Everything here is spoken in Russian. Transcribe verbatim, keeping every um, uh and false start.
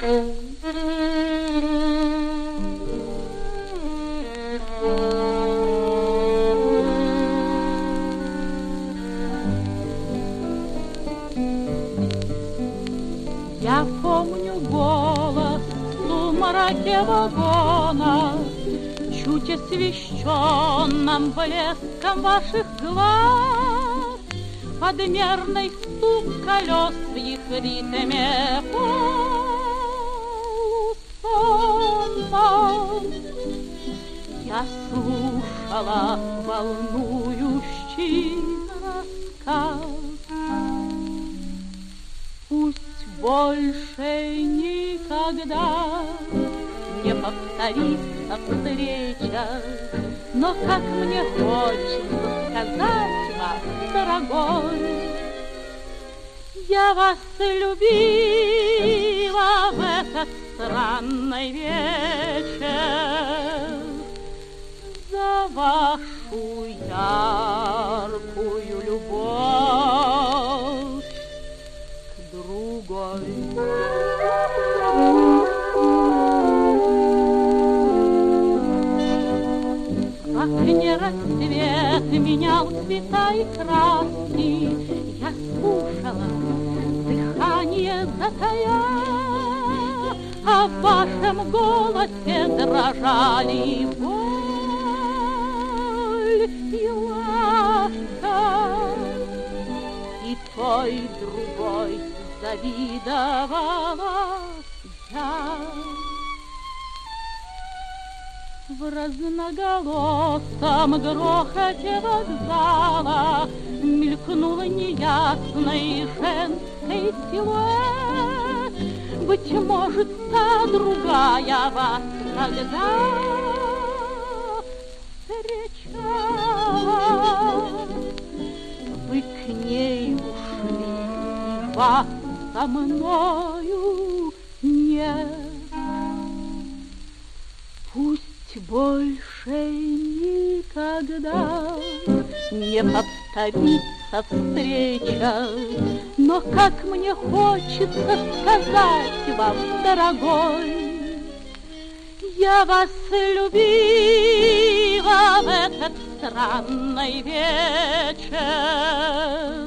Я помню голос в сумраке вагона, чуть освещенным блеском ваших глаз, подмерный стук колес в их ритме полусонном. Я слушала волнующий рассказ. Пусть больше никогда не повторится встреча, но как мне хочется сказать вам, дорогой, я вас любила в этот странный вечер за вашу яркую любовь к другой. В окне рассвет менял цвета и краски, я слушала, дыхание затая, а в вашем голосе дрожали боль и ласка. И той другой завидовала я. В разноголосом грохоте вокзала мелькнул неясный женский силуэт. Быть может, та другая вас тогда встречала. Вы к ней ушли, и вас со мною нет. Пусть больше никогда не повторится встреча, но как мне хочется сказать вам, дорогой, я вас любила в этот странный вечер